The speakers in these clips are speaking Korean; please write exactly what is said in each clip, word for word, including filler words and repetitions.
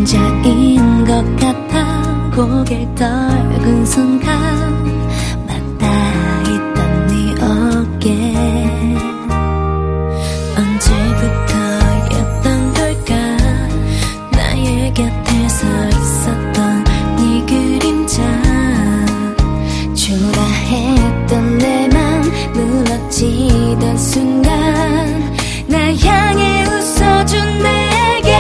혼자인 것 같아 고개를 떨군 순간 맞닿아 있던 네 어깨 언제부터였던 걸까 나의 곁에 서 있었던 네 그림자 초라했던 내 맘 무너지던 순간 나 향해 웃어준 내게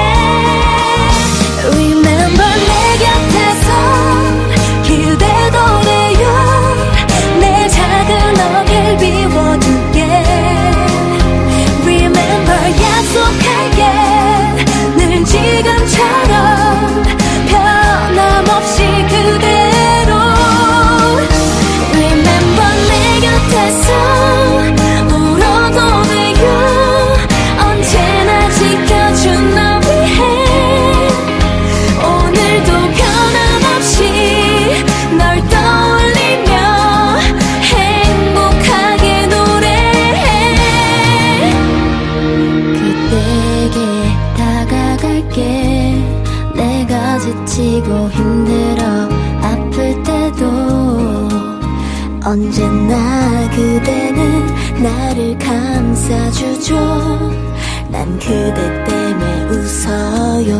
Remember 내 곁에서 그대도 돼요 내 작은 어깨를 비워줄게 Remember 약속할게 늘 지금처럼 변함없이 그대로 Remember 내 곁에서 울어도 돼요 언제나 지켜준 너 위해 오늘도 변함없이 널 떠올리며 행복하게 노래해 그대에게 다가갈게 내가 지치고 힘들어 아플 때도 언제나 그대는 나를 감싸주죠 난 그대 때문에 웃어요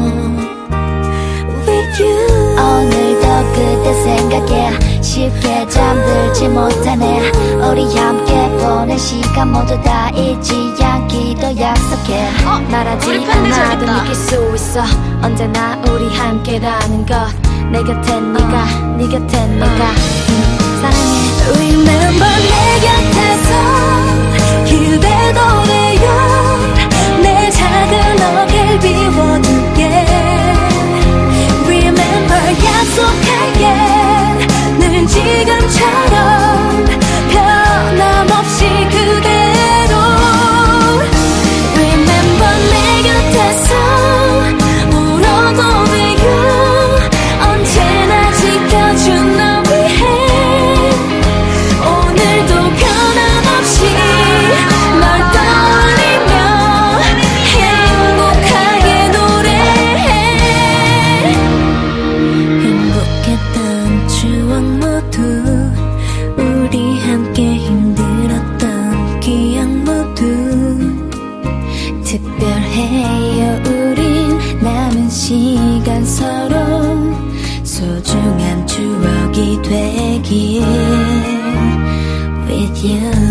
With you 오늘도 그대 생각에 쉽게 잠들지 못하네 우리 함께 보낸 시간 모두 다 잊지 않기도 약속해 어? 말하지 우리 팬들 않아도 재밌다. 느낄 수 있어 언제나 우리 함께라는 것 내 곁엔 네가 네 곁엔 내가 음, 사랑해 Remember 내 곁에서 그대도 돼요 내 작은 어깨를 비워줄게 Remember 약속할게 늘 지금처럼 변함없이 그대로 Remember 내 곁에서 울어도 돼요 언제나 지켜준 너 위해 오늘도 변함없이 널 떠올리며 행복하게 노래해 행복했던 추억 모두 우리 함께 힘들었던 기억 모두 특별해요 우린 남은 시간 서로 소중한 추억이 되길 With you